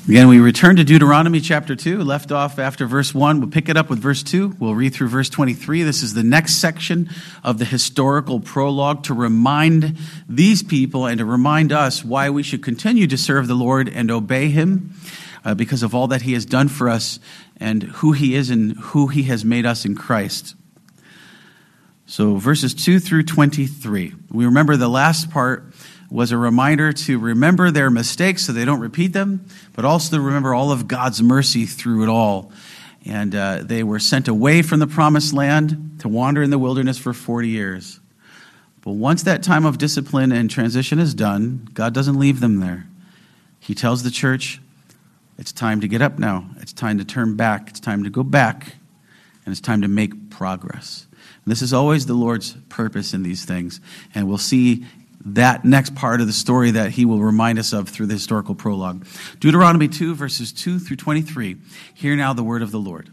Again, we return to Deuteronomy chapter 2, left off after verse 1. We'll pick it up with verse 2. We'll read through verse 23. This is the next section of the historical prologue to remind these people and to remind us why we should continue to serve the Lord and obey him because of all that he has done for us and who he is and who he has made us in Christ. So verses 2 through 23. We remember the last part was a reminder to remember their mistakes so they don't repeat them, but also to remember all of God's mercy through it all. And they were sent away from the promised land to wander in the wilderness for 40 years. But once that time of discipline and transition is done, God doesn't leave them there. He tells the church, it's time to get up now. It's time to turn back. It's time to go back. And it's time to make progress. And this is always the Lord's purpose in these things. And we'll see that next part of the story that he will remind us of through the historical prologue. Deuteronomy 2, verses 2 through 23. Hear now the word of the Lord.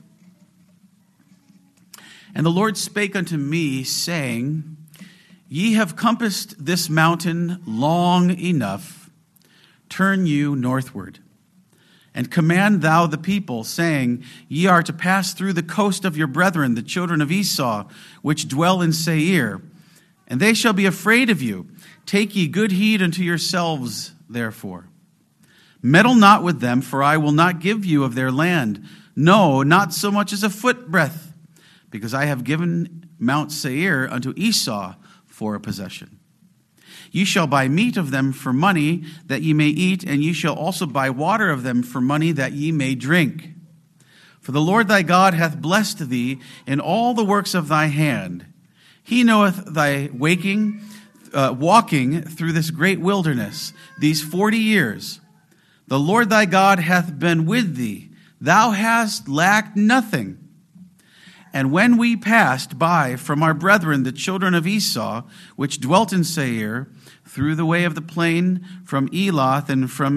And the Lord spake unto me, saying, Ye have compassed this mountain long enough. Turn you northward. And command thou the people, saying, Ye are to pass through the coast of your brethren, the children of Esau, which dwell in Seir. And they shall be afraid of you. Take ye good heed unto yourselves, therefore. Meddle not with them, for I will not give you of their land, no, not so much as a foot breadth, because I have given Mount Seir unto Esau for a possession. Ye shall buy meat of them for money, that ye may eat, and ye shall also buy water of them for money, that ye may drink. For the Lord thy God hath blessed thee in all the works of thy hand. He knoweth thy walking through this great wilderness these 40 years. The Lord thy God hath been with thee. Thou hast lacked nothing. And when we passed by from our brethren, the children of Esau, which dwelt in Seir, through the way of the plain from Elath and from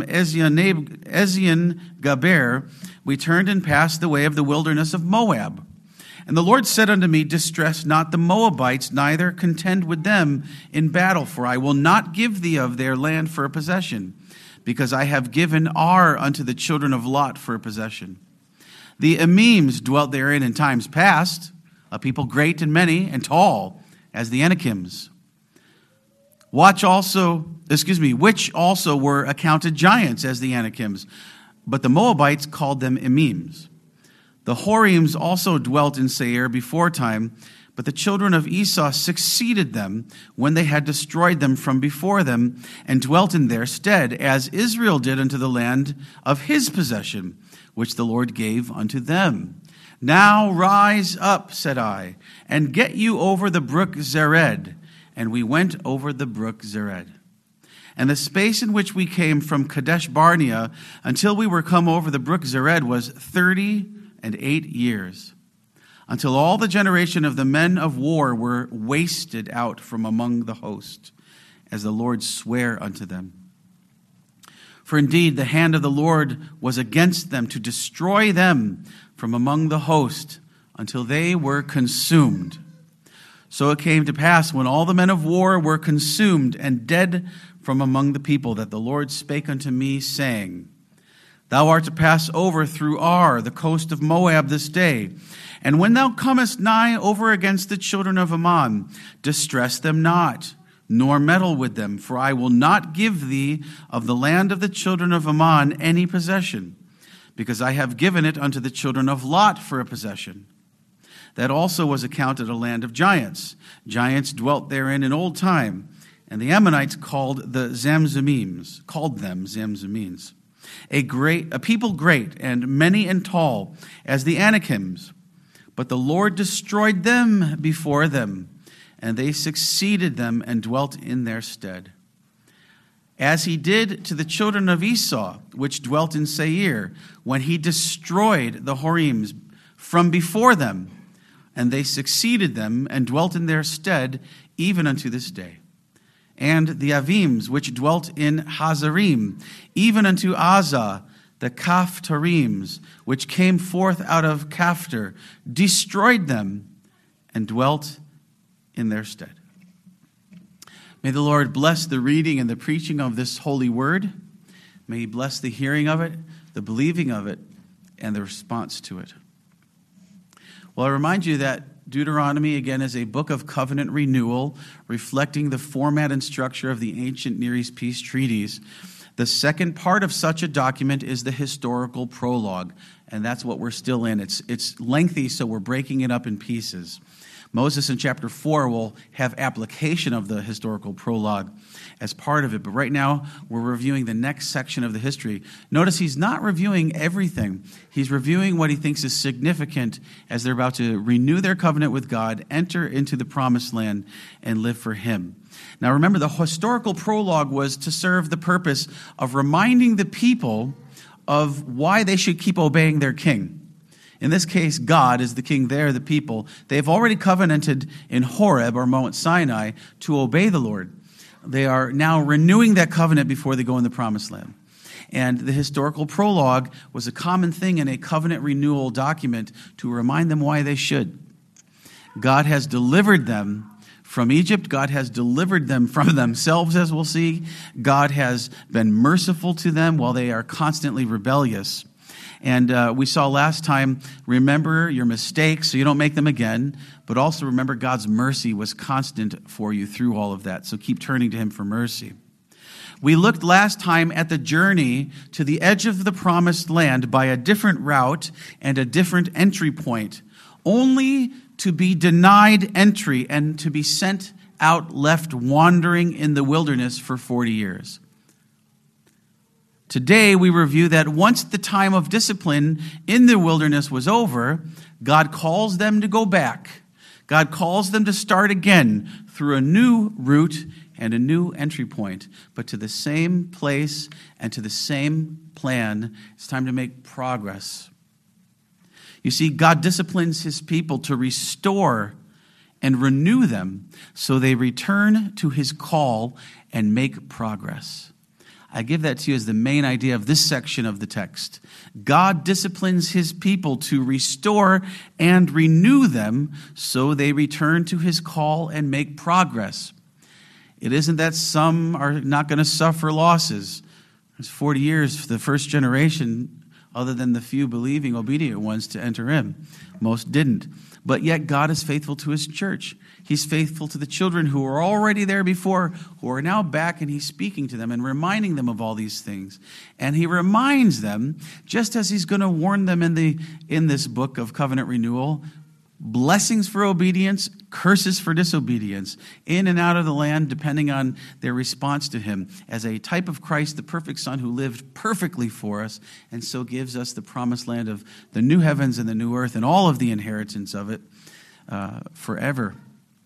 Ezion-Gaber, we turned and passed the way of the wilderness of Moab. And the Lord said unto me, Distress not the Moabites, neither contend with them in battle, for I will not give thee of their land for a possession, because I have given Ar unto the children of Lot for a possession. The Emims dwelt therein in times past, a people great and many and tall as the Anakims. Which also were accounted giants as the Anakims, but the Moabites called them Emims. The Horims also dwelt in Seir before time, but the children of Esau succeeded them when they had destroyed them from before them, and dwelt in their stead, as Israel did unto the land of his possession, which the Lord gave unto them. Now rise up, said I, and get you over the brook Zered. And we went over the brook Zered. And the space in which we came from Kadesh Barnea until we were come over the brook Zered was 38 years, until all the generation of the men of war were wasted out from among the host, as the Lord sware unto them. For indeed the hand of the Lord was against them to destroy them from among the host until they were consumed. So it came to pass when all the men of war were consumed and dead from among the people, that the Lord spake unto me, saying, Thou art to pass over through Ar, the coast of Moab, this day. And when thou comest nigh over against the children of Ammon, distress them not, nor meddle with them, for I will not give thee of the land of the children of Ammon any possession, because I have given it unto the children of Lot for a possession. That also was accounted a land of giants. Giants dwelt therein in old time, and the Ammonites called them Zamzumims. A people great and many and tall as the Anakims. But the Lord destroyed them before them, and they succeeded them and dwelt in their stead. As he did to the children of Esau, which dwelt in Seir, when he destroyed the Horims from before them, and they succeeded them and dwelt in their stead even unto this day. And the Avims, which dwelt in Hazarim, even unto Azah, the Kaphtarims, which came forth out of Kaphtor, destroyed them and dwelt in their stead. May the Lord bless the reading and the preaching of this holy word. May he bless the hearing of it, the believing of it, and the response to it. Well, I remind you that Deuteronomy, again, is a book of covenant renewal, reflecting the format and structure of the ancient Near East peace treaties. The second part of such a document is the historical prologue, and that's what we're still in. It's lengthy, so we're breaking it up in pieces. Moses in chapter 4 will have application of the historical prologue as part of it, but right now we're reviewing the next section of the history. Notice he's not reviewing everything. He's reviewing what he thinks is significant as they're about to renew their covenant with God, enter into the promised land, and live for him. Now remember, the historical prologue was to serve the purpose of reminding the people of why they should keep obeying their king. In this case, God is the king, they're the people. They've already covenanted in Horeb, or Mount Sinai, to obey the Lord. They are now renewing that covenant before they go in the promised land. And the historical prologue was a common thing in a covenant renewal document to remind them why they should. God has delivered them from Egypt. God has delivered them from themselves, as we'll see. God has been merciful to them while they are constantly rebellious. And we saw last time, remember your mistakes so you don't make them again, but also remember God's mercy was constant for you through all of that. So keep turning to him for mercy. We looked last time at the journey to the edge of the promised land by a different route and a different entry point, only to be denied entry and to be sent out, left wandering in the wilderness for 40 years. Today, we review that once the time of discipline in the wilderness was over, God calls them to go back. God calls them to start again through a new route and a new entry point, but to the same place and to the same plan. It's time to make progress. You see, God disciplines his people to restore and renew them so they return to his call and make progress. I give that to you as the main idea of this section of the text. God disciplines his people to restore and renew them so they return to his call and make progress. It isn't that some are not going to suffer losses. There's 40 years for the first generation, other than the few believing, obedient ones to enter in. Most didn't. But yet God is faithful to his church. He's faithful to the children who were already there before, who are now back, and he's speaking to them and reminding them of all these things. And he reminds them, just as he's going to warn them in this book of covenant renewal, blessings for obedience, curses for disobedience, in and out of the land, depending on their response to him, as a type of Christ, the perfect Son who lived perfectly for us, and so gives us the promised land of the new heavens and the new earth and all of the inheritance of it forever.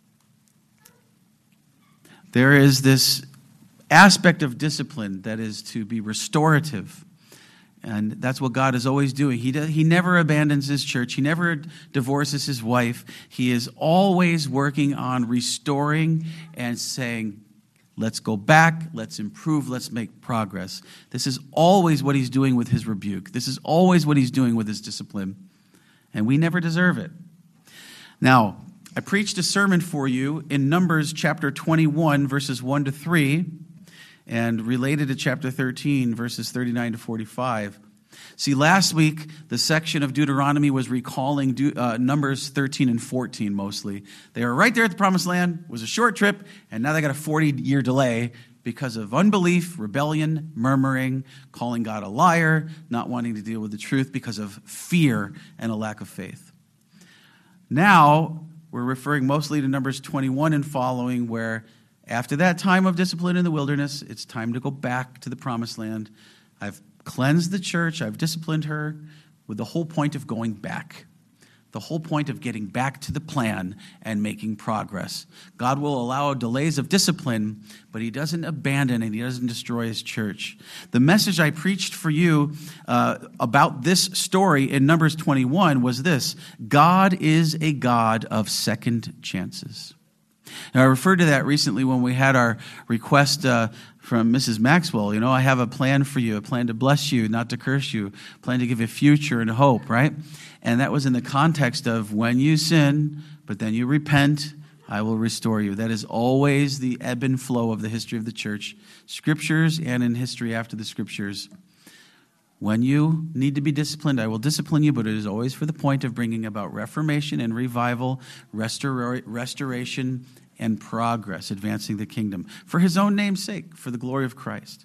There is this aspect of discipline that is to be restorative. And that's what God is always doing. He never abandons his church. He never divorces his wife. He is always working on restoring and saying, let's go back, let's improve, let's make progress. This is always what he's doing with his rebuke. This is always what he's doing with his discipline. And we never deserve it. Now, I preached a sermon for you in Numbers chapter 21, verses 1 to 3. And related to chapter 13, verses 39 to 45. See, last week, the section of Deuteronomy was recalling Numbers 13 and 14 mostly. They were right there at the promised land. It was a short trip, and now they got a 40-year delay because of unbelief, rebellion, murmuring, calling God a liar, not wanting to deal with the truth because of fear and a lack of faith. Now, we're referring mostly to Numbers 21 and following, where after that time of discipline in the wilderness, it's time to go back to the promised land. I've cleansed the church. I've disciplined her with the whole point of going back. The whole point of getting back to the plan and making progress. God will allow delays of discipline, but he doesn't abandon and he doesn't destroy his church. The message I preached for you about this story in Numbers 21 was this: God is a God of second chances. Now, I referred to that recently when we had our request from Mrs. Maxwell. You know, I have a plan for you, a plan to bless you, not to curse you, a plan to give you a future and hope, right? And that was in the context of when you sin, but then you repent, I will restore you. That is always the ebb and flow of the history of the church, scriptures and in history after the scriptures. When you need to be disciplined, I will discipline you, but it is always for the point of bringing about reformation and revival, restoration and progress, advancing the kingdom, for his own name's sake, for the glory of Christ.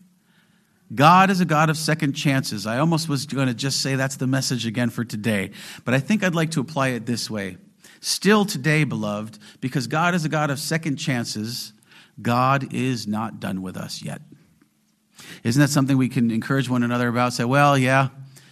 God is a God of second chances. I almost was going to just say that's the message again for today, but I think I'd like to apply it this way. Still today, beloved, because God is a God of second chances, God is not done with us yet. Isn't that something we can encourage one another about? Say, well, yeah,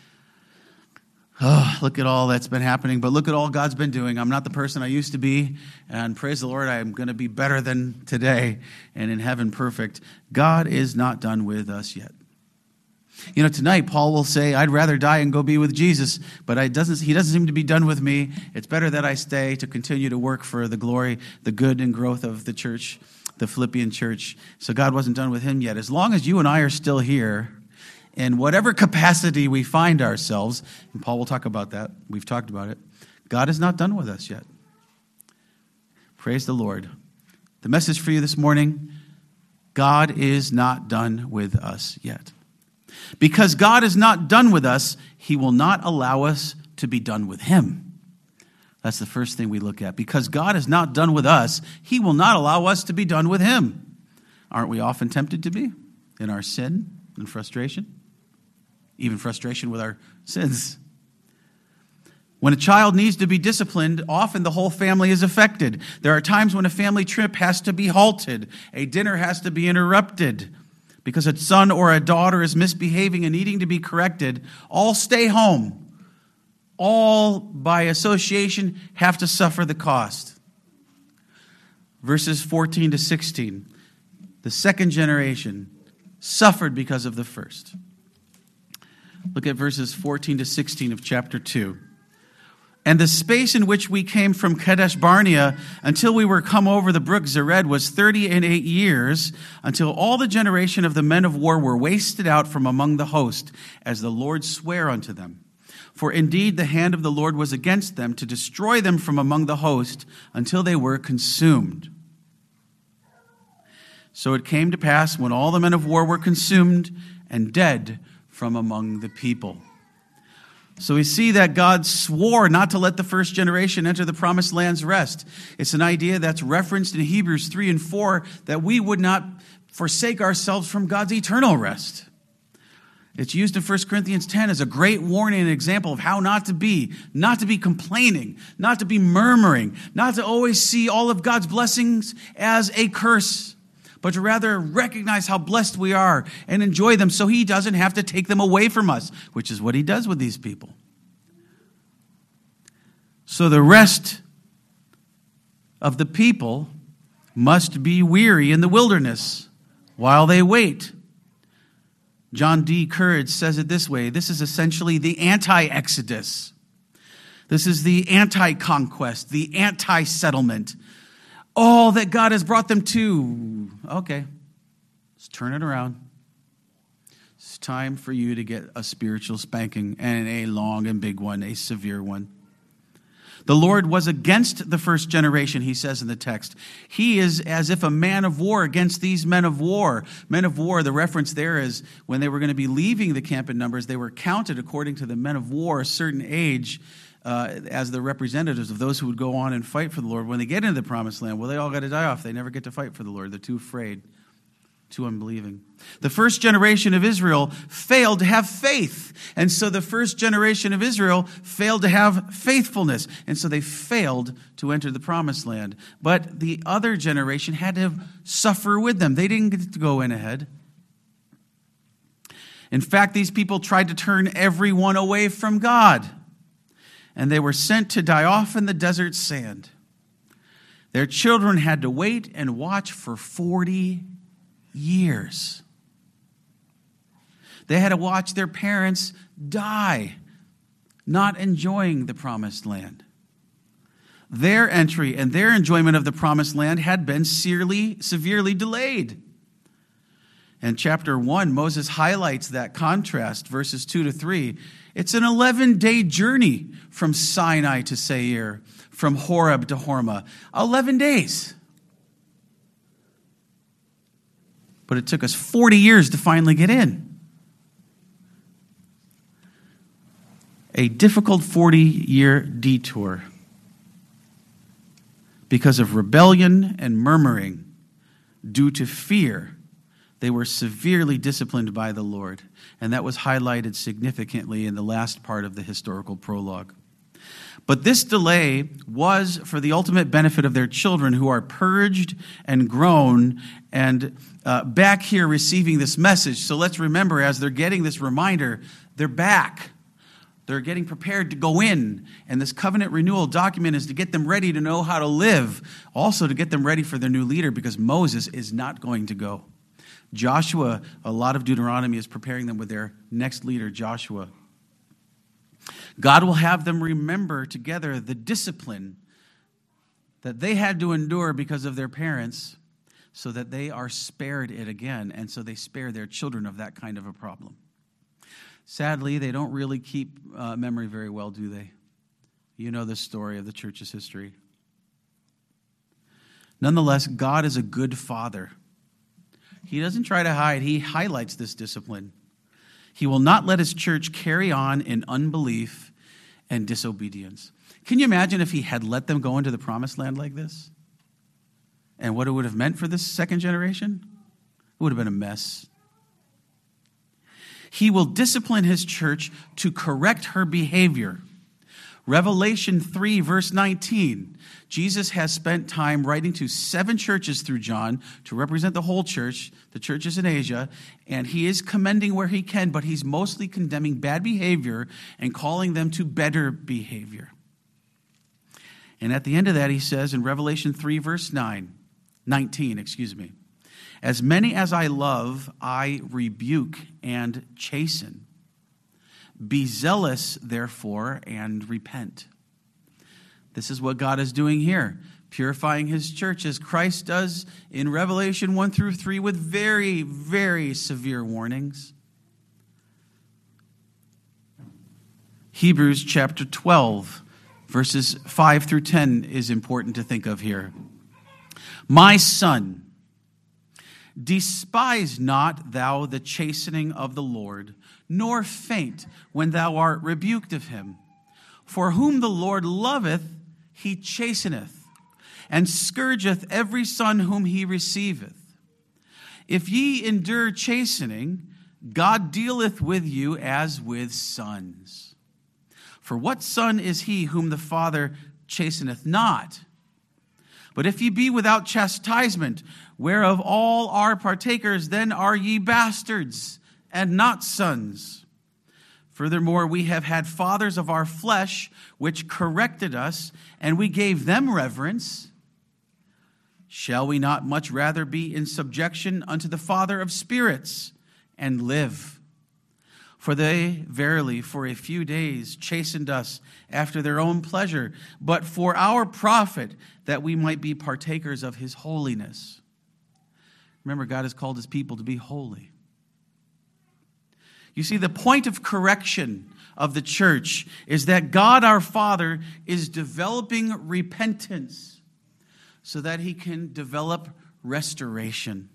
look at all that's been happening, but look at all God's been doing. I'm not the person I used to be, and praise the Lord, I'm going to be better than today and in heaven perfect. God is not done with us yet. You know, tonight Paul will say, I'd rather die and go be with Jesus, but he doesn't seem to be done with me. It's better that I stay to continue to work for the glory, the good and growth of the church, the Philippian church. So God wasn't done with him yet. As long as you and I are still here, in whatever capacity we find ourselves, and Paul will talk about that, we've talked about it, God is not done with us yet. Praise the Lord. The message for you this morning, God is not done with us yet. Because God is not done with us, he will not allow us to be done with him. That's the first thing we look at. Because God is not done with us, he will not allow us to be done with him. Aren't we often tempted to be in our sin and frustration? Even frustration with our sins. When a child needs to be disciplined, often the whole family is affected. There are times when a family trip has to be halted. A dinner has to be interrupted because a son or a daughter is misbehaving and needing to be corrected. All stay home. All, by association, have to suffer the cost. Verses 14 to 16. The second generation suffered because of the first. Look at verses 14 to 16 of chapter 2. And the space in which we came from Kadesh Barnea until we were come over the brook Zered was 38 years, until all the generation of the men of war were wasted out from among the host, as the Lord sware unto them. For indeed the hand of the Lord was against them to destroy them from among the host until they were consumed. So it came to pass when all the men of war were consumed and dead from among the people. So we see that God swore not to let the first generation enter the promised land's rest. It's an idea that's referenced in Hebrews 3 and 4, that we would not forsake ourselves from God's eternal rest. It's used in 1 Corinthians 10 as a great warning and example of how not to be complaining, not to be murmuring, not to always see all of God's blessings as a curse, but to rather recognize how blessed we are and enjoy them so he doesn't have to take them away from us, which is what he does with these people. So the rest of the people must be weary in the wilderness while they wait. John D. Courage says it this way: this is essentially the anti-exodus. This is the anti-conquest, the anti-settlement. All that God has brought them to. Okay, let's turn it around. It's time for you to get a spiritual spanking, and a long and big one, a severe one. The Lord was against the first generation, he says in the text. He is as if a man of war against these men of war. Men of war, the reference there is when they were going to be leaving the camp in Numbers, they were counted according to the men of war, a certain age, as the representatives of those who would go on and fight for the Lord. When they get into the promised land, well, they all got to die off. They never get to fight for the Lord. They're too afraid, too unbelieving. The first generation of Israel failed to have faith. And so the first generation of Israel failed to have faithfulness. And so they failed to enter the promised land. But the other generation had to suffer with them. They didn't get to go in ahead. In fact, these people tried to turn everyone away from God. And they were sent to die off in the desert sand. Their children had to wait and watch for 40 years. They had to watch their parents die, not enjoying the promised land. Their entry and their enjoyment of the promised land had been severely delayed. In chapter 1, Moses highlights that contrast, verses 2 to 3. It's an 11-day journey from Sinai to Seir, from Horeb to Hormah. 11 days. But it took us 40 years to finally get in. a difficult 40-year detour because of rebellion and murmuring. Due to fear, they were severely disciplined by the Lord, and that was highlighted significantly in the last part of the historical prologue. But this delay was for the ultimate benefit of their children, who are purged and grown and back here receiving this message. So let's remember, as they're getting this reminder, they're back. They're getting prepared to go in. And this covenant renewal document is to get them ready to know how to live. Also to get them ready for their new leader, because Moses is not going to go. Joshua, a lot of Deuteronomy is preparing them with their next leader, Joshua. God will have them remember together the discipline that they had to endure because of their parents, so that they are spared it again, and so they spare their children of that kind of a problem. Sadly, they don't really keep memory very well, do they? You know the story of the church's history. Nonetheless, God is a good father. He doesn't try to hide. He highlights this discipline. He will not let his church carry on in unbelief and disobedience. Can you imagine if he had let them go into the promised land like this? And what it would have meant for this second generation? It would have been a mess. He will discipline his church to correct her behavior. Revelation 3, verse 19. Jesus has spent time writing to 7 churches through John to represent the whole church, the churches in Asia, and he is commending where he can, but he's mostly condemning bad behavior and calling them to better behavior. And at the end of that, he says in Revelation 3, verse 19, as many as I love, I rebuke and chasten. Be zealous, therefore, and repent. This is what God is doing here, purifying his church as Christ does in Revelation 1 through 3 with very, very severe warnings. Hebrews chapter 12, verses 5 through 10 is important to think of here. My son, despise not thou the chastening of the Lord, nor faint when thou art rebuked of him. For whom the Lord loveth, he chasteneth, and scourgeth every son whom he receiveth. If ye endure chastening, God dealeth with you as with sons. For what son is he whom the Father chasteneth not? But if ye be without chastisement, whereof all are partakers, then are ye bastards, and not sons. Furthermore, we have had fathers of our flesh, which corrected us, and we gave them reverence. Shall we not much rather be in subjection unto the Father of spirits, and live? For they verily for a few days chastened us after their own pleasure, but for our profit, that we might be partakers of his holiness. Remember, God has called his people to be holy. You see, the point of correction of the church is that God our Father is developing repentance so that he can develop restoration.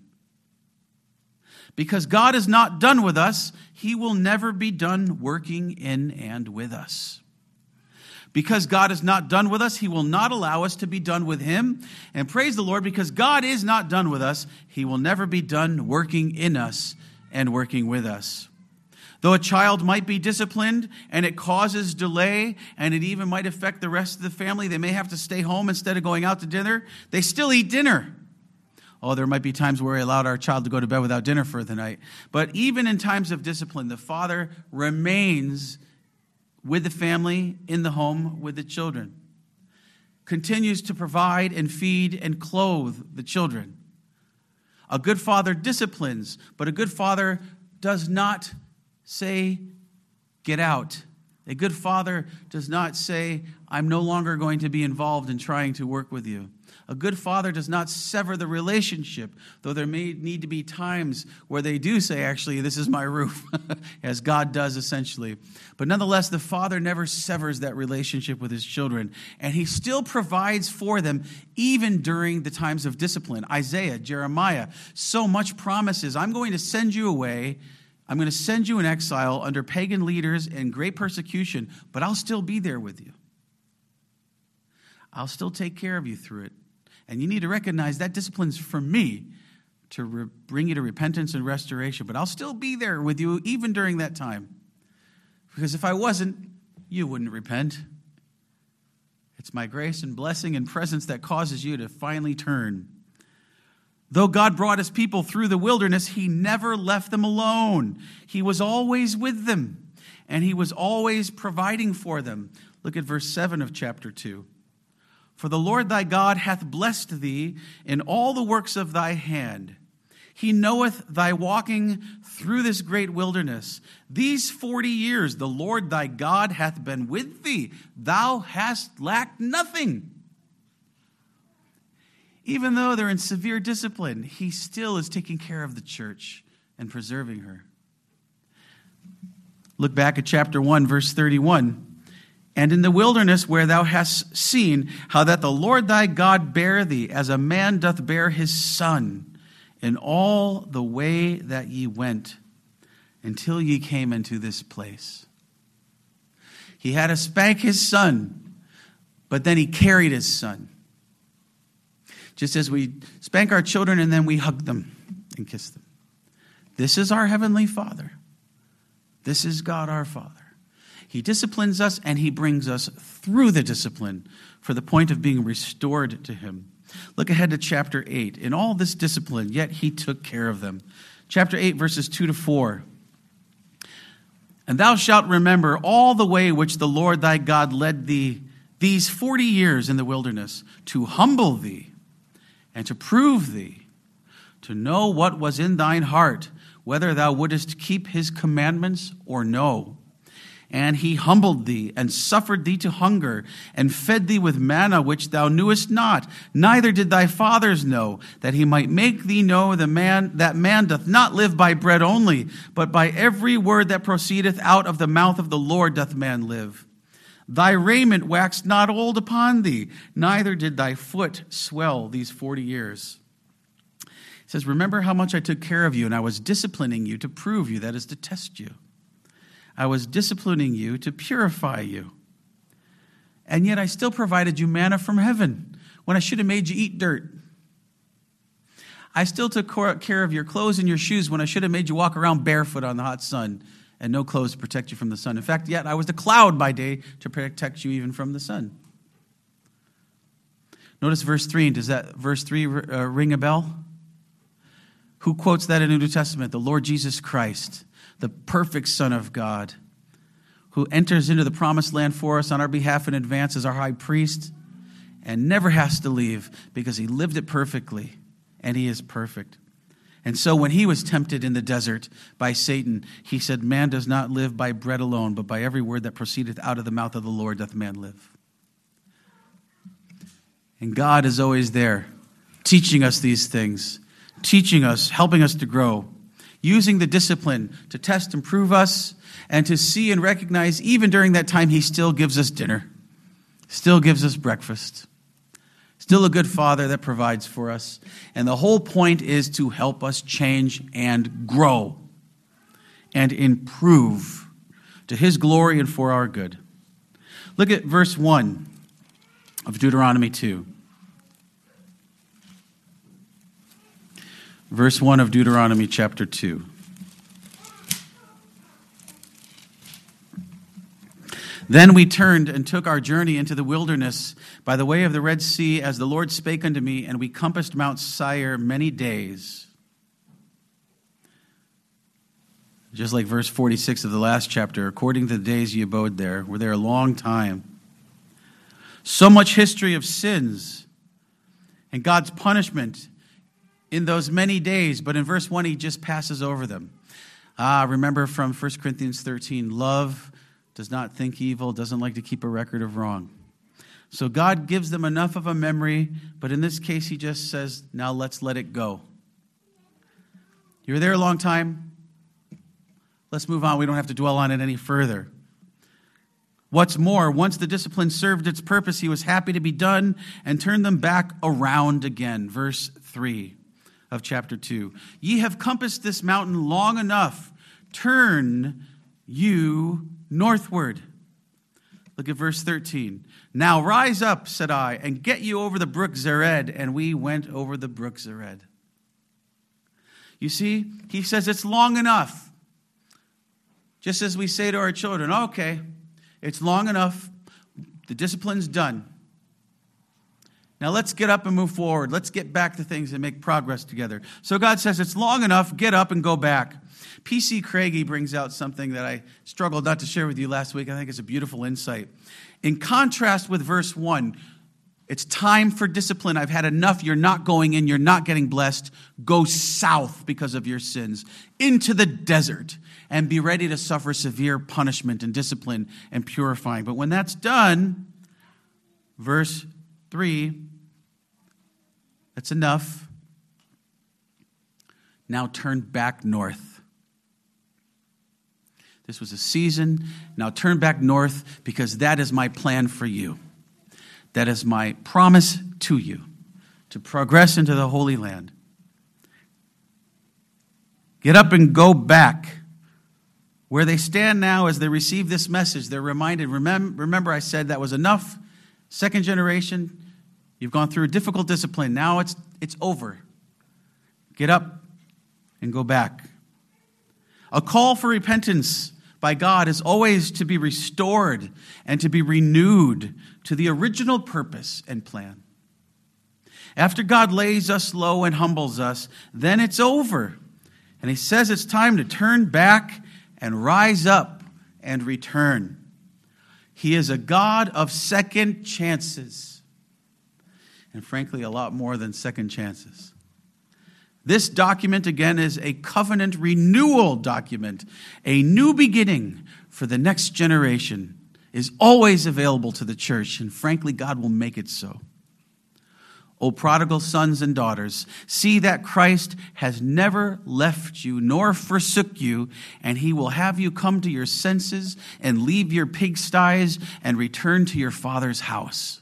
Because God is not done with us, he will never be done working in and with us. Because God is not done with us, he will not allow us to be done with him. And praise the Lord, because God is not done with us, he will never be done working in us and working with us. Though a child might be disciplined and it causes delay and it even might affect the rest of the family, they may have to stay home instead of going out to dinner, they still eat dinner. Oh, there might be times where we allowed our child to go to bed without dinner for the night. But even in times of discipline, the father remains with the family, in the home, with the children. Continues to provide and feed and clothe the children. A good father disciplines, but a good father does not say, get out. A good father does not say, I'm no longer going to be involved in trying to work with you. A good father does not sever the relationship, though there may need to be times where they do say, actually, this is my roof, as God does essentially. But nonetheless, the father never severs that relationship with his children, and he still provides for them even during the times of discipline. Isaiah, Jeremiah, so much promises, I'm going to send you away I'm going to send you in exile under pagan leaders and great persecution, but I'll still be there with you. I'll still take care of you through it. And you need to recognize that discipline's for me to bring you to repentance and restoration, but I'll still be there with you even during that time. Because if I wasn't, you wouldn't repent. It's my grace and blessing and presence that causes you to finally turn. Though God brought his people through the wilderness, he never left them alone. He was always with them, and he was always providing for them. Look at verse 7 of chapter 2. For the Lord thy God hath blessed thee in all the works of thy hand. He knoweth thy walking through this great wilderness. These 40 years the Lord thy God hath been with thee. Thou hast lacked nothing. Even though they're in severe discipline, he still is taking care of the church and preserving her. Look back at chapter 1, verse 31. And in the wilderness where thou hast seen how that the Lord thy God bare thee, as a man doth bear his son, in all the way that ye went, until ye came into this place. He had to spank his son, but then he carried his son. Just as we spank our children and then we hug them and kiss them. This is our Heavenly Father. This is God our Father. He disciplines us and he brings us through the discipline for the point of being restored to him. Look ahead to chapter 8. In all this discipline, yet he took care of them. Chapter 8, verses 2 to 4. And thou shalt remember all the way which the Lord thy God led thee these 40 years in the wilderness, to humble thee and to prove thee, to know what was in thine heart, whether thou wouldest keep his commandments or no. And he humbled thee, and suffered thee to hunger, and fed thee with manna which thou knewest not, neither did thy fathers know, that he might make thee know that man doth not live by bread only, but by every word that proceedeth out of the mouth of the Lord doth man live. Thy raiment waxed not old upon thee, neither did thy foot swell these 40 years. It says, remember how much I took care of you, and I was disciplining you to prove you, that is, to test you. I was disciplining you to purify you. And yet I still provided you manna from heaven when I should have made you eat dirt. I still took care of your clothes and your shoes when I should have made you walk around barefoot on the hot sun and no clothes to protect you from the sun. In fact, yet I was the cloud by day to protect you even from the sun. Notice verse 3. Does that verse 3 ring a bell? Who quotes that in the New Testament? The Lord Jesus Christ, the perfect Son of God, who enters into the promised land for us on our behalf in advance as our high priest and never has to leave because he lived it perfectly and he is perfect. And so when he was tempted in the desert by Satan, he said, man does not live by bread alone, but by every word that proceedeth out of the mouth of the Lord doth man live. And God is always there, teaching us these things, teaching us, helping us to grow, using the discipline to test and prove us, and to see and recognize even during that time he still gives us dinner, still gives us breakfast, still a good Father that provides for us. And the whole point is to help us change and grow and improve to his glory and for our good. Look at verse 1 of Deuteronomy 2. Verse 1 of Deuteronomy chapter 2. Then we turned and took our journey into the wilderness by the way of the Red Sea, as the Lord spake unto me, and we compassed Mount Seir many days. Just like verse 46 of the last chapter, according to the days ye abode there, we're there a long time. So much history of sins and God's punishment in those many days, but in verse 1 he just passes over them. Remember from 1 Corinthians 13, love does not think evil, doesn't like to keep a record of wrong. So God gives them enough of a memory, but in this case he just says, now let's let it go. You were there a long time. Let's move on. We don't have to dwell on it any further. What's more, once the discipline served its purpose, he was happy to be done and turned them back around again. Verse 3 of chapter 2. Ye have compassed this mountain long enough. turn you northward. Look at verse 13. Now rise up, said I, and get you over the brook Zered. And we went over the brook Zered. You see, he says it's long enough. Just as we say to our children, okay, it's long enough. The discipline's done. Now let's get up and move forward. Let's get back to things and make progress together. So God says it's long enough. Get up and go back. P.C. Craigie brings out something that I struggled not to share with you last week. I think it's a beautiful insight. In contrast with verse 1, it's time for discipline. I've had enough. You're not going in. You're not getting blessed. Go south because of your sins into the desert and be ready to suffer severe punishment and discipline and purifying. But when that's done, verse 3, that's enough. Now turn back north. This was a season. Now turn back north because that is my plan for you. That is my promise to you, to progress into the Holy Land. Get up and go back. Where they stand now as they receive this message, they're reminded, remember I said that was enough. Second generation, you've gone through a difficult discipline. Now it's over. Get up and go back. A call for repentance by God is always to be restored and to be renewed to the original purpose and plan. After God lays us low and humbles us, then it's over. And he says it's time to turn back and rise up and return. He is a God of second chances. And frankly, a lot more than second chances. This document, again, is a covenant renewal document. A new beginning for the next generation is always available to the church, and frankly, God will make it so. O prodigal sons and daughters, see that Christ has never left you nor forsook you, and he will have you come to your senses and leave your pigsties and return to your Father's house.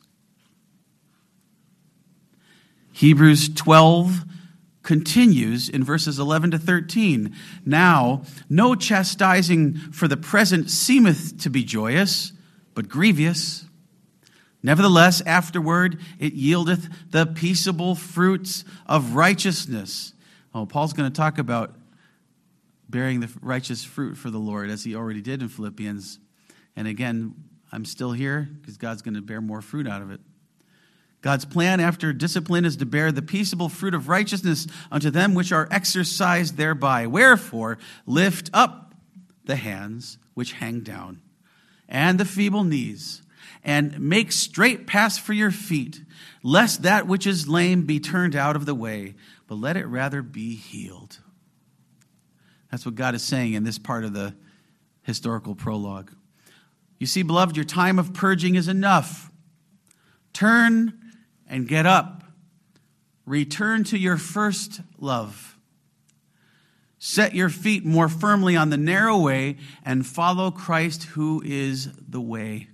Hebrews 12 continues in verses 11 to 13. Now, no chastising for the present seemeth to be joyous, but grievous. Nevertheless, afterward it yieldeth the peaceable fruits of righteousness. Oh, Paul's going to talk about bearing the righteous fruit for the Lord, as he already did in Philippians. And again, I'm still here because God's going to bear more fruit out of it. God's plan after discipline is to bear the peaceable fruit of righteousness unto them which are exercised thereby. Wherefore, lift up the hands which hang down, and the feeble knees, and make straight paths for your feet, lest that which is lame be turned out of the way, but let it rather be healed. That's what God is saying in this part of the historical prologue. You see, beloved, your time of purging is enough. Turn and get up. Return to your first love. Set your feet more firmly on the narrow way and follow Christ, who is the way.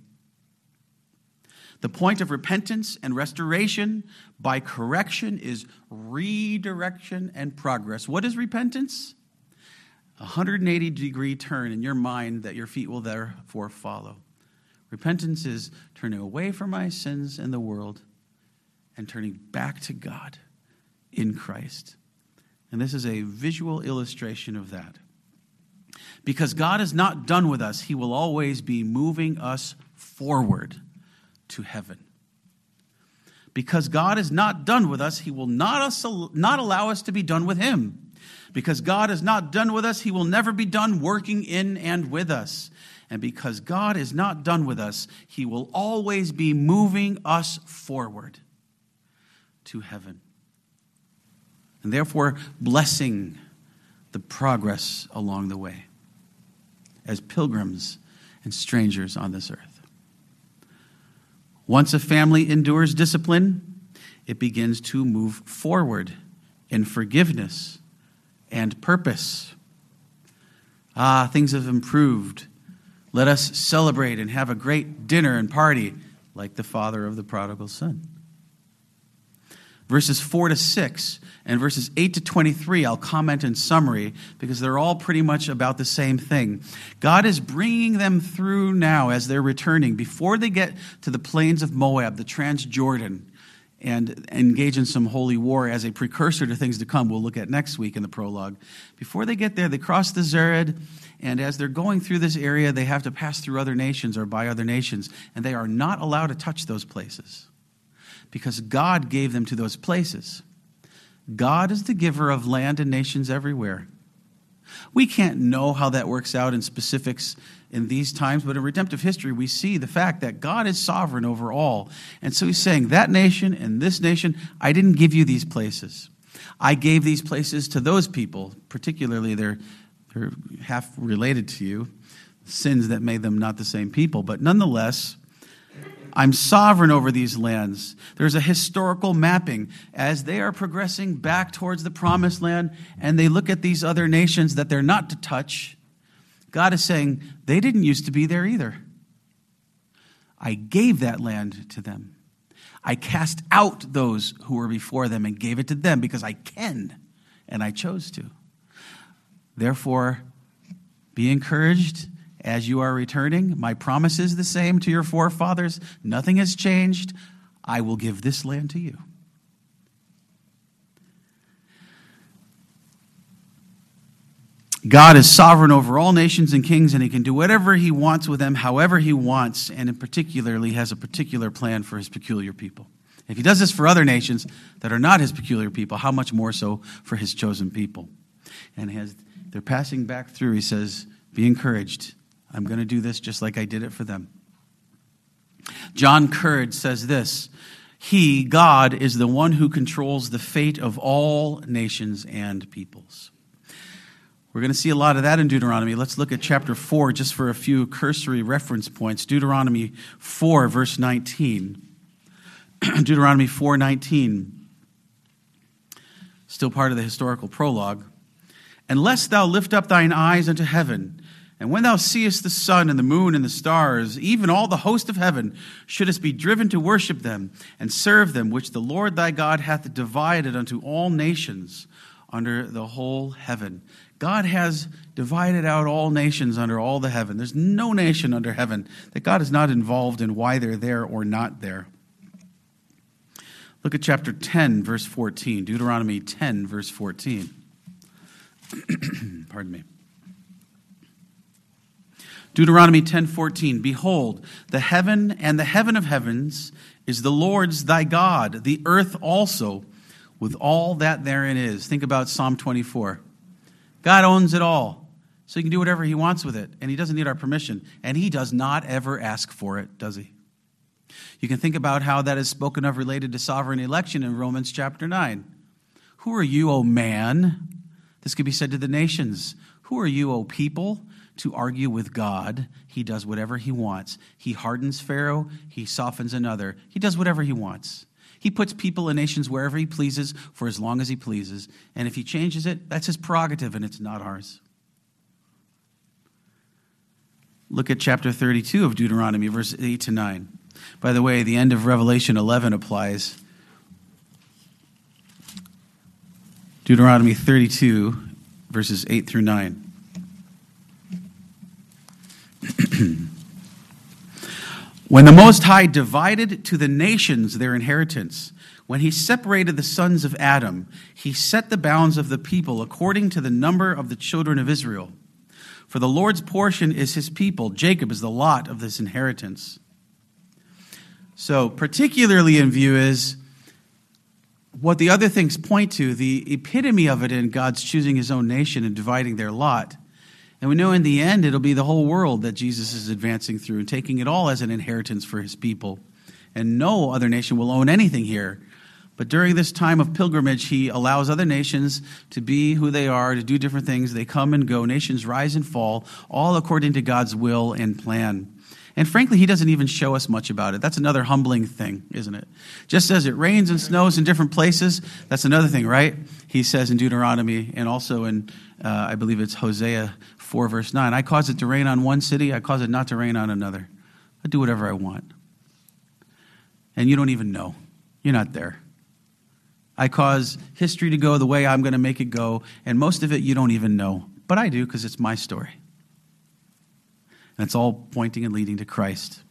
The point of repentance and restoration by correction is redirection and progress. What is repentance? A 180-degree turn in your mind that your feet will therefore follow. Repentance is turning away from my sins and the world and turning back to God in Christ. And this is a visual illustration of that. Because God is not done with us, he will always be moving us forward to heaven. Because God is not done with us, he will not allow us to be done with him. Because God is not done with us, he will never be done working in and with us. And because God is not done with us, he will always be moving us forward to heaven. And therefore, blessing the progress along the way as pilgrims and strangers on this earth. Once a family endures discipline, it begins to move forward in forgiveness and purpose. Things have improved. Let us celebrate and have a great dinner and party like the father of the prodigal son. Verses 4 to 6 and verses 8 to 23, I'll comment in summary because they're all pretty much about the same thing. God is bringing them through now as they're returning, before they get to the plains of Moab, the Transjordan, and engage in some holy war as a precursor to things to come we'll look at next week in the prologue. Before they get there, they cross the Zered, and as they're going through this area, they have to pass through other nations or by other nations, and they are not allowed to touch those places because God gave them to those places. God is the giver of land and nations everywhere. We can't know how that works out in specifics in these times, but in redemptive history, we see the fact that God is sovereign over all. And so he's saying, that nation and this nation, I didn't give you these places. I gave these places to those people, particularly they're half related to you, sins that made them not the same people. But nonetheless, I'm sovereign over these lands. There's a historical mapping as they are progressing back towards the promised land, and they look at these other nations that they're not to touch. God is saying, they didn't used to be there either. I gave that land to them. I cast out those who were before them and gave it to them because I can, and I chose to. Therefore, be encouraged as you are returning. My promise is the same to your forefathers. Nothing has changed. I will give this land to you. God is sovereign over all nations and kings, and he can do whatever he wants with them, however he wants, and in particular, he has a particular plan for his peculiar people. If he does this for other nations that are not his peculiar people, how much more so for his chosen people? And as they're passing back through, he says, be encouraged. I'm going to do this just like I did it for them. John Curd says this, he, God, is the one who controls the fate of all nations and peoples. We're going to see a lot of that in Deuteronomy. Let's look at chapter 4 just for a few cursory reference points. Deuteronomy 4, verse 19. Deuteronomy 4:19, still part of the historical prologue. Unless thou lift up thine eyes unto heaven, and when thou seest the sun and the moon and the stars, even all the host of heaven, shouldest be driven to worship them and serve them, which the Lord thy God hath divided unto all nations under the whole heaven. God has divided out all nations under all the heaven. There's no nation under heaven that God is not involved in why they're there or not there. Look at chapter 10, verse 14. Deuteronomy 10, verse 14. Pardon me. Deuteronomy 10:14. Behold, the heaven and the heaven of heavens is the Lord's thy God, the earth also, with all that therein is. Think about Psalm 24. God owns it all, so he can do whatever he wants with it, and he doesn't need our permission, and he does not ever ask for it, does he? You can think about how that is spoken of related to sovereign election in Romans chapter 9. Who are you, O man? This could be said to the nations. Who are you, O people, to argue with God? He does whatever he wants. He hardens Pharaoh. He softens another. He does whatever he wants. He puts people and nations wherever he pleases for as long as he pleases. And if he changes it, that's his prerogative and it's not ours. Look at chapter 32 of Deuteronomy, verses 8 to 9. By the way, the end of Revelation 11 applies. Deuteronomy 32, verses 8 through 9. When the Most High divided to the nations their inheritance, when he separated the sons of Adam, he set the bounds of the people according to the number of the children of Israel. For the Lord's portion is his people. Jacob is the lot of this inheritance. So, particularly in view is what the other things point to, the epitome of it in God's choosing his own nation and dividing their lot. And we know in the end it'll be the whole world that Jesus is advancing through and taking it all as an inheritance for his people. And no other nation will own anything here. But during this time of pilgrimage, he allows other nations to be who they are, to do different things. They come and go. Nations rise and fall, all according to God's will and plan. And frankly, he doesn't even show us much about it. That's another humbling thing, isn't it? Just as it rains and snows in different places, that's another thing, right? He says in Deuteronomy and also in, I believe it's Hosea 4, verse 9, I cause it to rain on one city, I cause it not to rain on another. I do whatever I want. And you don't even know. You're not there. I cause history to go the way I'm going to make it go, and most of it you don't even know. But I do, because it's my story. And it's all pointing and leading to Christ.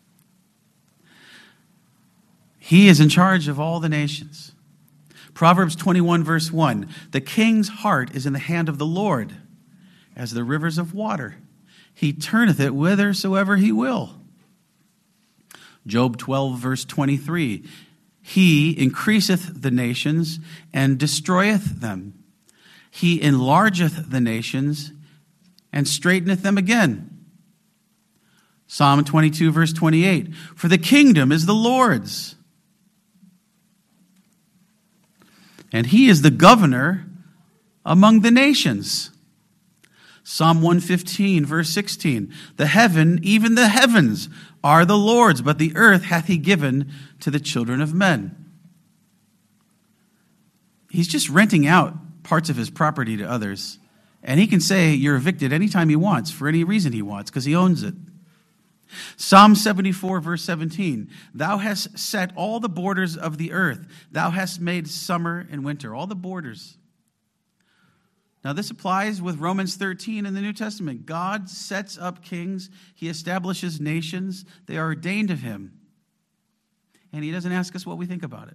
He is in charge of all the nations. Proverbs 21, verse 1, the king's heart is in the hand of the Lord, as the rivers of water. He turneth it whithersoever he will. Job 12, verse 23, he increaseth the nations and destroyeth them. He enlargeth the nations and straighteneth them again. Psalm 22, verse 28, for the kingdom is the Lord's, and he is the governor among the nations. Psalm 115, verse 16, even the heavens are the Lord's, but the earth hath he given to the children of men. He's just renting out parts of his property to others. And he can say you're evicted anytime he wants, for any reason he wants, because he owns it. Psalm 74, verse 17, thou hast set all the borders of the earth. Thou hast made summer and winter, all the borders. Now this applies with Romans 13 in the New Testament. God sets up kings. He establishes nations. They are ordained of him. And he doesn't ask us what we think about it.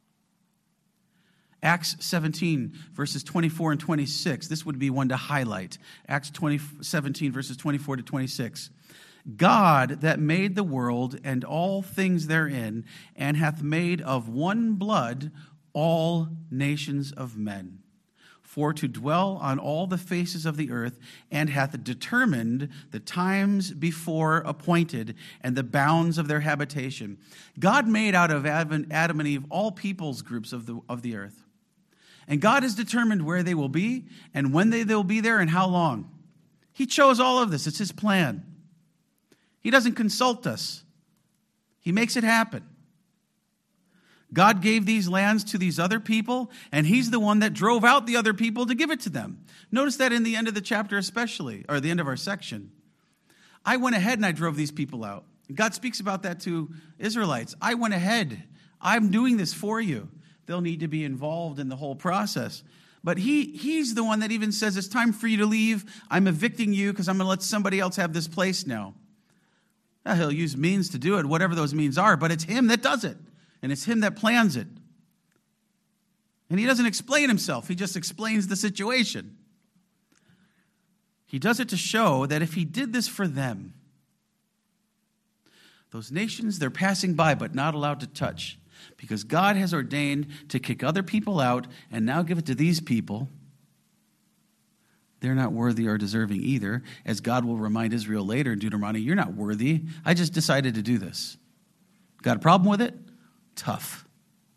Acts 17, verses 24 and 26. This would be one to highlight. Acts 17, verses 24 to 26. God that made the world and all things therein, and hath made of one blood all nations of men, for to dwell on all the faces of the earth, and hath determined the times before appointed and the bounds of their habitation. God made out of Adam and Eve all peoples groups of the earth. And God has determined where they will be and when they will be there and how long. He chose all of this. It's his plan. He doesn't consult us. He makes it happen. God gave these lands to these other people, and he's the one that drove out the other people to give it to them. Notice that in the end of the chapter especially, or the end of our section. I went ahead and I drove these people out. God speaks about that to Israelites. I went ahead. I'm doing this for you. They'll need to be involved in the whole process. But he's the one that even says, it's time for you to leave. I'm evicting you because I'm going to let somebody else have this place now. Now, he'll use means to do it, whatever those means are, but it's him that does it. And it's him that plans it. And he doesn't explain himself. He just explains the situation. He does it to show that if he did this for them, those nations they're passing by but not allowed to touch, because God has ordained to kick other people out and now give it to these people, they're not worthy or deserving either. As God will remind Israel later in Deuteronomy, you're not worthy. I just decided to do this. Got a problem with it? Tough.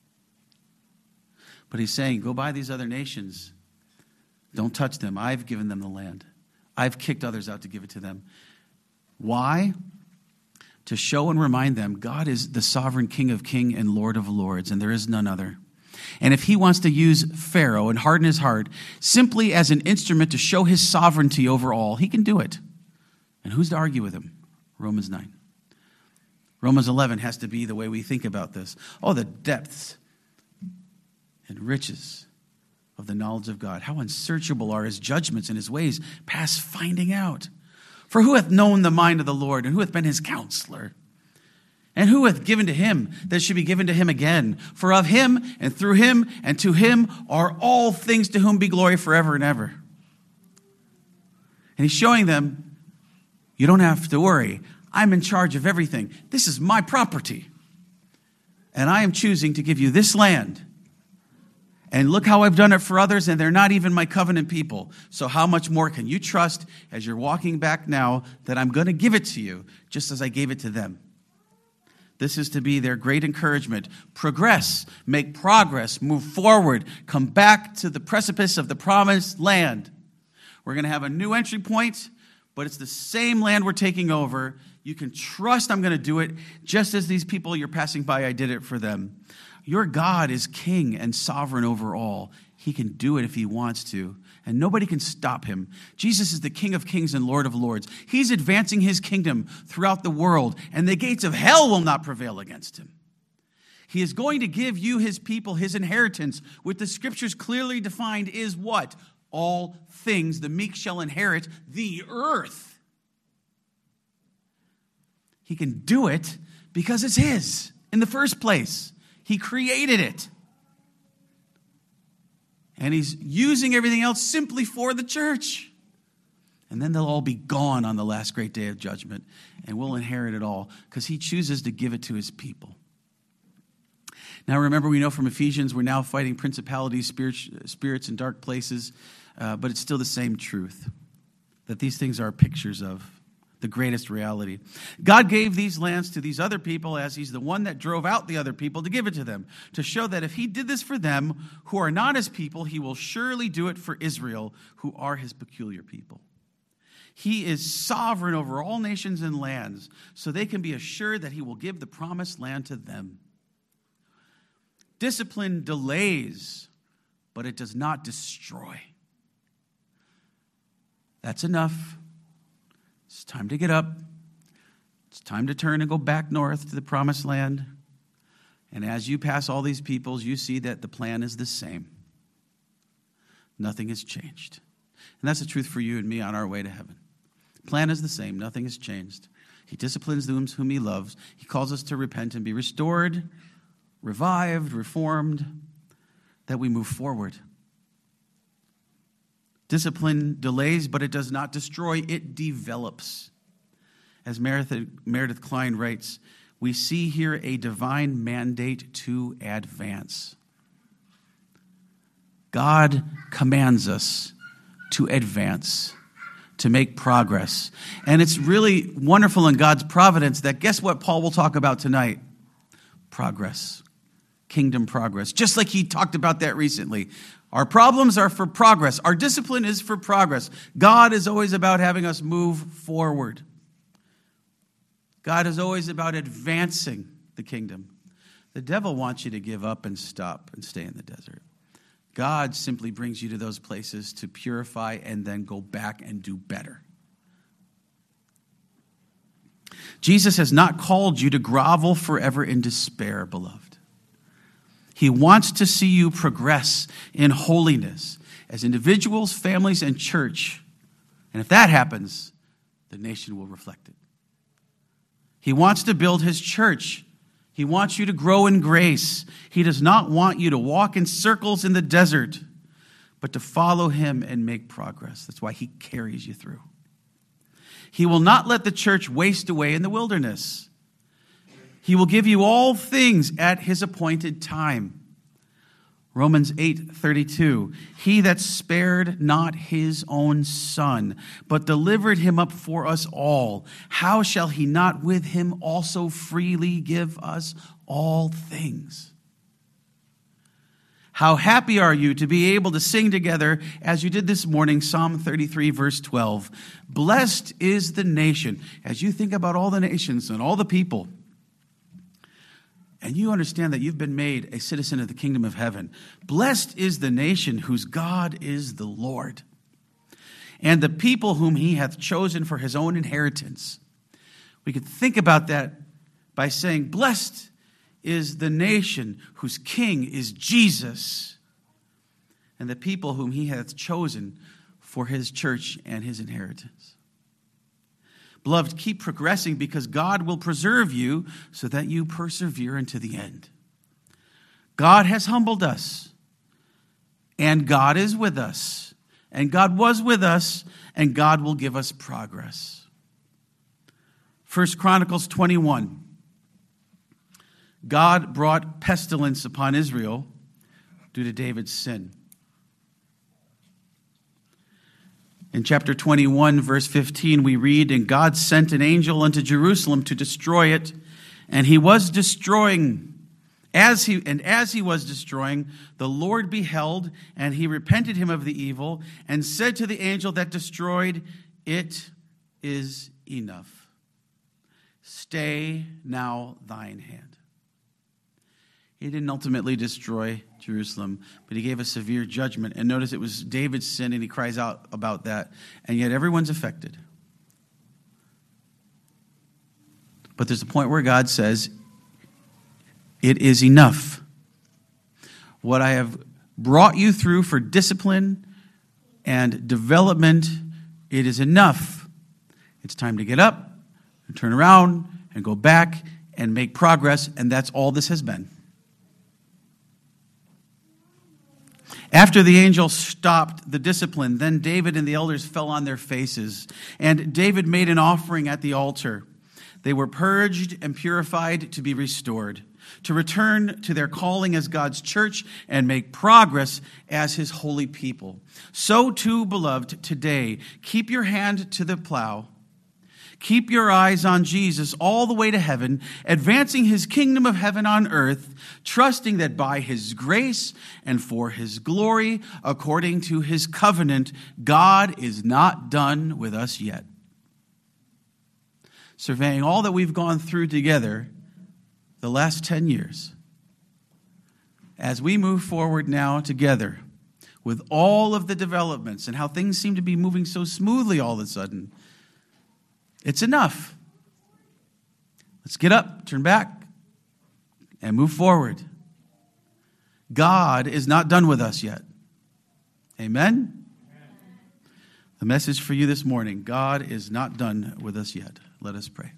But he's saying, go by these other nations. Don't touch them. I've given them the land. I've kicked others out to give it to them. Why? To show and remind them God is the sovereign King of kings and Lord of lords, and there is none other. And if he wants to use Pharaoh and harden his heart simply as an instrument to show his sovereignty over all, he can do it. And who's to argue with him? Romans 9. Romans 11 has to be the way we think about this. Oh, the depths and riches of the knowledge of God. How unsearchable are his judgments and his ways past finding out. For who hath known the mind of the Lord, and who hath been his counselor? And who hath given to him that should be given to him again? For of him, and through him, and to him are all things, to whom be glory forever and ever. And he's showing them, you don't have to worry. I'm in charge of everything. This is my property. And I am choosing to give you this land. And look how I've done it for others, and they're not even my covenant people. So how much more can you trust as you're walking back now that I'm going to give it to you, just as I gave it to them? This is to be their great encouragement. Progress, make progress, move forward, come back to the precipice of the promised land. We're going to have a new entry point, but it's the same land we're taking over. You can trust I'm going to do it just as these people you're passing by, I did it for them. Your God is king and sovereign over all. He can do it if he wants to, and nobody can stop him. Jesus is the King of kings and Lord of lords. He's advancing his kingdom throughout the world, and the gates of hell will not prevail against him. He is going to give you, his people, his inheritance, which the scriptures clearly defined is what? All things. The meek shall inherit the earth. He can do it because it's his in the first place. He created it. And he's using everything else simply for the church. And then they'll all be gone on the last great day of judgment. And we'll inherit it all because he chooses to give it to his people. Now remember, we know from Ephesians, we're now fighting principalities, spirits in dark places. But it's still the same truth. That these things are pictures of the greatest reality. God gave these lands to these other people as he's the one that drove out the other people to give it to them. To show that if he did this for them who are not his people, he will surely do it for Israel, who are his peculiar people. He is sovereign over all nations and lands, so they can be assured that he will give the promised land to them. Discipline delays, but it does not destroy. That's enough. It's time to get up. It's time to turn and go back north to the promised land. And as you pass all these peoples, you see that the plan is the same. Nothing has changed. And that's the truth for you and me on our way to heaven. The plan is the same. Nothing has changed. He disciplines those whom he loves. He calls us to repent and be restored, revived, reformed, that we move forward. Discipline delays, but it does not destroy. It develops. As Meredith Kline writes, we see here a divine mandate to advance. God commands us to advance, to make progress. And it's really wonderful in God's providence that, guess what Paul will talk about tonight? Progress. Kingdom progress. Just like he talked about that recently. Our problems are for progress. Our discipline is for progress. God is always about having us move forward. God is always about advancing the kingdom. The devil wants you to give up and stop and stay in the desert. God simply brings you to those places to purify and then go back and do better. Jesus has not called you to grovel forever in despair, beloved. He wants to see you progress in holiness as individuals, families, and church. And if that happens, the nation will reflect it. He wants to build his church. He wants you to grow in grace. He does not want you to walk in circles in the desert, but to follow him and make progress. That's why he carries you through. He will not let the church waste away in the wilderness. He will give you all things at his appointed time. Romans 8:32. He that spared not his own son, but delivered him up for us all, how shall he not with him also freely give us all things? How happy are you to be able to sing together as you did this morning, Psalm 33, verse 12. Blessed is the nation. As you think about all the nations and all the people, and you understand that you've been made a citizen of the kingdom of heaven. Blessed is the nation whose God is the Lord, and the people whom he hath chosen for his own inheritance. We could think about that by saying, blessed is the nation whose king is Jesus, and the people whom he hath chosen for his church and his inheritance. Beloved, keep progressing because God will preserve you so that you persevere unto the end. God has humbled us, and God is with us, and God was with us, and God will give us progress. 1 Chronicles 21. God brought pestilence upon Israel due to David's sin. In chapter 21, verse 15, we read, and God sent an angel unto Jerusalem to destroy it, and he was destroying. As he was destroying, the Lord beheld, and he repented him of the evil, and said to the angel that destroyed, it is enough. Stay now thine hand. He didn't ultimately destroy Jerusalem, but he gave a severe judgment. And notice it was David's sin, and he cries out about that. And yet everyone's affected. But there's a point where God says, It is enough. What I have brought you through for discipline and development, it is enough. It's time to get up and turn around and go back and make progress, and that's all this has been. After the angel stopped the discipline, then David and the elders fell on their faces, and David made an offering at the altar. They were purged and purified to be restored, to return to their calling as God's church and make progress as his holy people. So too, beloved, today, keep your hand to the plow. Keep your eyes on Jesus all the way to heaven, advancing his kingdom of heaven on earth, trusting that by his grace and for his glory, according to his covenant, God is not done with us yet. Surveying all that we've gone through together the last 10 years, as we move forward now together with all of the developments and how things seem to be moving so smoothly all of a sudden, it's enough. Let's get up, turn back, and move forward. God is not done with us yet. Amen? The message for you this morning, God is not done with us yet. Let us pray.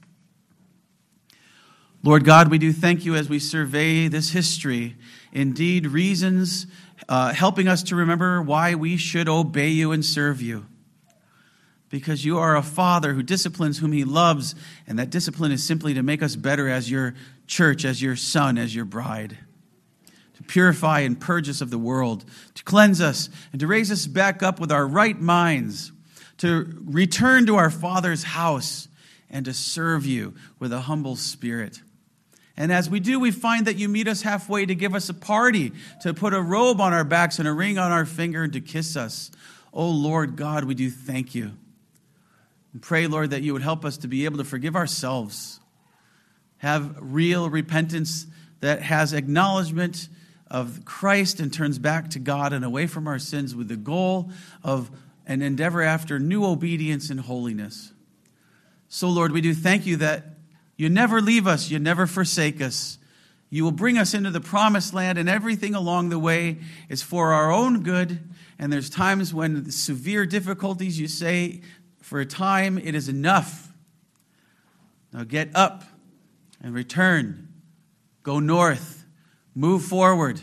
Lord God, we do thank you as we survey this history. Indeed, reasons helping us to remember why we should obey you and serve you. Because you are a father who disciplines whom he loves, and that discipline is simply to make us better as your church, as your son, as your bride. To purify and purge us of the world, to cleanse us, and to raise us back up with our right minds, to return to our Father's house, and to serve you with a humble spirit. And as we do, we find that you meet us halfway to give us a party, to put a robe on our backs and a ring on our finger and to kiss us. Oh, Lord God, we do thank you. And pray, Lord, that you would help us to be able to forgive ourselves, have real repentance that has acknowledgement of Christ and turns back to God and away from our sins with the goal of an endeavor after new obedience and holiness. So, Lord, we do thank you that you never leave us, you never forsake us. You will bring us into the promised land, and everything along the way is for our own good. And there's times when the severe difficulties, you say, for a time, it is enough. Now get up and return. Go north. Move forward.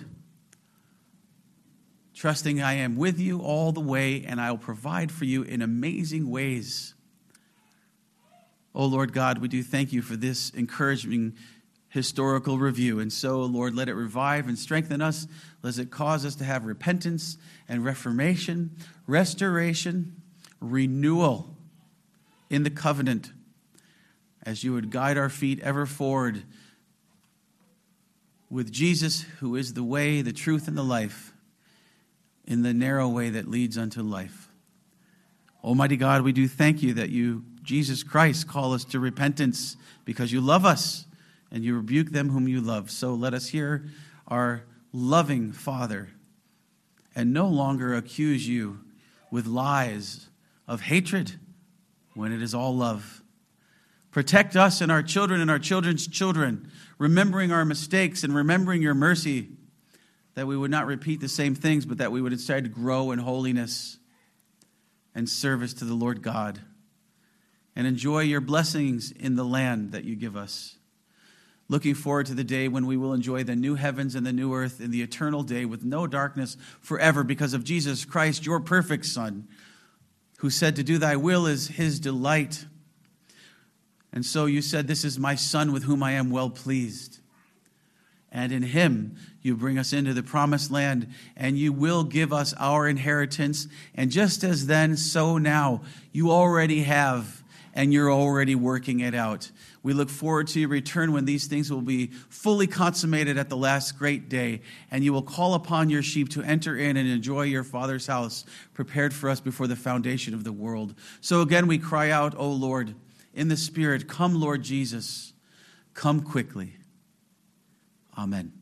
Trusting I am with you all the way, and I will provide for you in amazing ways. Oh, Lord God, we do thank you for this encouraging historical review. And so, Lord, let it revive and strengthen us. Let it cause us to have repentance and reformation, restoration, renewal in the covenant, as you would guide our feet ever forward with Jesus, who is the way, the truth, and the life, in the narrow way that leads unto life. Almighty God, we do thank you that you, Jesus Christ, call us to repentance because you love us and you rebuke them whom you love. So let us hear our loving Father and no longer accuse you with lies of hatred when it is all love. Protect us and our children's children, remembering our mistakes and remembering your mercy, that we would not repeat the same things, but that we would instead grow in holiness and service to the Lord God and enjoy your blessings in the land that you give us. Looking forward to the day when we will enjoy the new heavens and the new earth in the eternal day with no darkness forever because of Jesus Christ, your perfect Son, who said to do thy will is his delight. And so you said, this is my Son with whom I am well pleased. And in him you bring us into the promised land, and you will give us our inheritance. And just as then, so now, you already have, and you're already working it out. We look forward to your return when these things will be fully consummated at the last great day, and you will call upon your sheep to enter in and enjoy your Father's house, prepared for us before the foundation of the world. So again we cry out, O Lord, in the Spirit, come, Lord Jesus, come quickly. Amen.